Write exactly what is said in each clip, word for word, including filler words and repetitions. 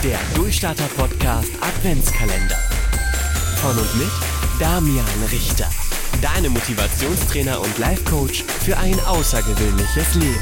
Der Durchstarter-Podcast Adventskalender. Von und mit Damian Richter. Deine Motivationstrainer und Life-Coach für ein außergewöhnliches Leben.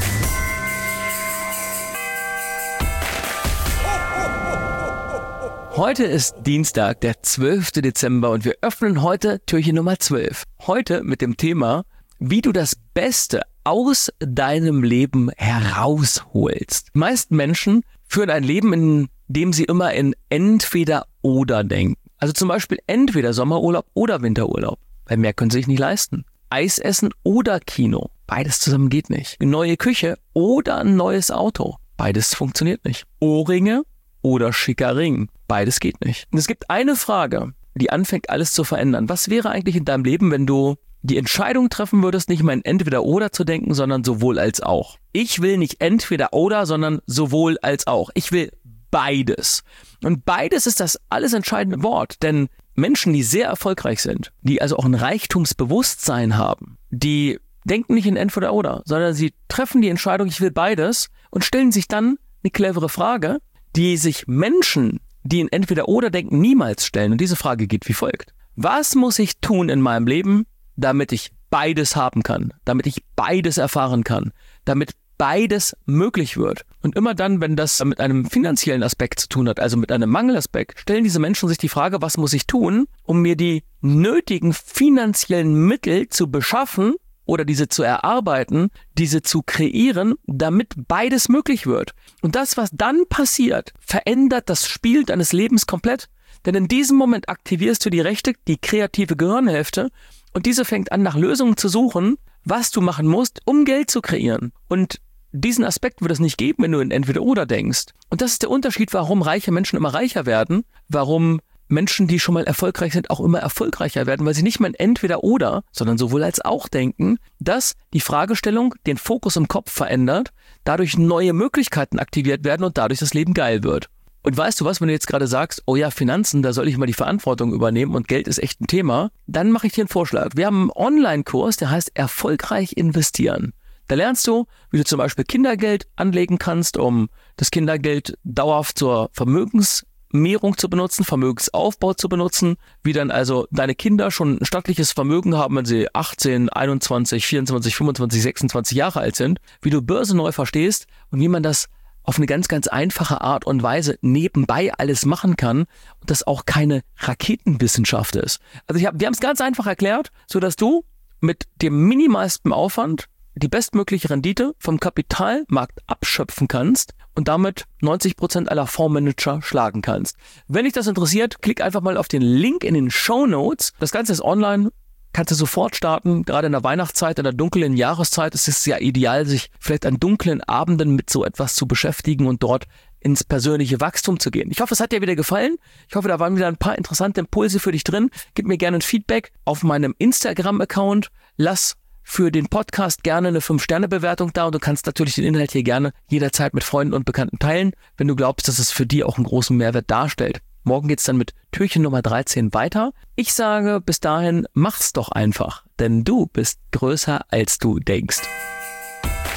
Heute ist Dienstag, der zwölfte Dezember und wir öffnen heute Türchen Nummer zwölf. Heute mit dem Thema, wie du das Beste aus deinem Leben herausholst. Die meisten Menschen führen ein Leben, in dem sie immer in Entweder-Oder denken. Also zum Beispiel entweder Sommerurlaub oder Winterurlaub. Weil mehr können sie sich nicht leisten. Eis essen oder Kino. Beides zusammen geht nicht. Neue Küche oder ein neues Auto. Beides funktioniert nicht. Ohrringe oder schicker Ring. Beides geht nicht. Und es gibt eine Frage, die anfängt alles zu verändern. Was wäre eigentlich in deinem Leben, wenn du die Entscheidung treffen würdest, nicht mal in Entweder-Oder zu denken, sondern sowohl als auch? Ich will nicht Entweder-Oder, sondern sowohl als auch. Ich will beides. Und beides ist das alles entscheidende Wort, denn Menschen, die sehr erfolgreich sind, die also auch ein Reichtumsbewusstsein haben, die denken nicht in Entweder-Oder, sondern sie treffen die Entscheidung, ich will beides und stellen sich dann eine clevere Frage, die sich Menschen, die in Entweder-Oder denken, niemals stellen. Und diese Frage geht wie folgt. Was muss ich tun in meinem Leben, damit ich beides haben kann, damit ich beides erfahren kann, damit beides möglich wird? Und immer dann, wenn das mit einem finanziellen Aspekt zu tun hat, also mit einem Mangelaspekt, stellen diese Menschen sich die Frage, was muss ich tun, um mir die nötigen finanziellen Mittel zu beschaffen oder diese zu erarbeiten, diese zu kreieren, damit beides möglich wird. Und das, was dann passiert, verändert das Spiel deines Lebens komplett. Denn in diesem Moment aktivierst du die rechte, die kreative Gehirnhälfte und diese fängt an, nach Lösungen zu suchen, was du machen musst, um Geld zu kreieren. Und diesen Aspekt wird es nicht geben, wenn du in Entweder-Oder denkst. Und das ist der Unterschied, warum reiche Menschen immer reicher werden, warum Menschen, die schon mal erfolgreich sind, auch immer erfolgreicher werden, weil sie nicht mehr in Entweder-Oder, sondern sowohl als auch denken, dass die Fragestellung den Fokus im Kopf verändert, dadurch neue Möglichkeiten aktiviert werden und dadurch das Leben geil wird. Und weißt du was, wenn du jetzt gerade sagst, oh ja, Finanzen, da soll ich mal die Verantwortung übernehmen und Geld ist echt ein Thema, dann mache ich dir einen Vorschlag. Wir haben einen Online-Kurs, der heißt Erfolgreich investieren. Da lernst du, wie du zum Beispiel Kindergeld anlegen kannst, um das Kindergeld dauerhaft zur Vermögensmehrung zu benutzen, Vermögensaufbau zu benutzen, wie dann also deine Kinder schon ein stattliches Vermögen haben, wenn sie achtzehn, einundzwanzig, vierundzwanzig, fünfundzwanzig, sechsundzwanzig Jahre alt sind, wie du Börse neu verstehst und wie man das auf eine ganz, ganz einfache Art und Weise nebenbei alles machen kann und das auch keine Raketenwissenschaft ist. Also ich hab, wir haben es ganz einfach erklärt, sodass du mit dem minimalsten Aufwand die bestmögliche Rendite vom Kapitalmarkt abschöpfen kannst und damit neunzig Prozent aller Fondsmanager schlagen kannst. Wenn dich das interessiert, klick einfach mal auf den Link in den Shownotes. Das Ganze ist online. Kannst du sofort starten, gerade in der Weihnachtszeit, in der dunklen Jahreszeit ist es ja ideal, sich vielleicht an dunklen Abenden mit so etwas zu beschäftigen und dort ins persönliche Wachstum zu gehen. Ich hoffe, es hat dir wieder gefallen. Ich hoffe, da waren wieder ein paar interessante Impulse für dich drin. Gib mir gerne ein Feedback auf meinem Instagram-Account. Lass für den Podcast gerne eine fünf Sterne Bewertung da und du kannst natürlich den Inhalt hier gerne jederzeit mit Freunden und Bekannten teilen, wenn du glaubst, dass es für die auch einen großen Mehrwert darstellt. Morgen geht's dann mit Türchen Nummer dreizehn weiter. Ich sage bis dahin, mach's doch einfach, denn du bist größer als du denkst.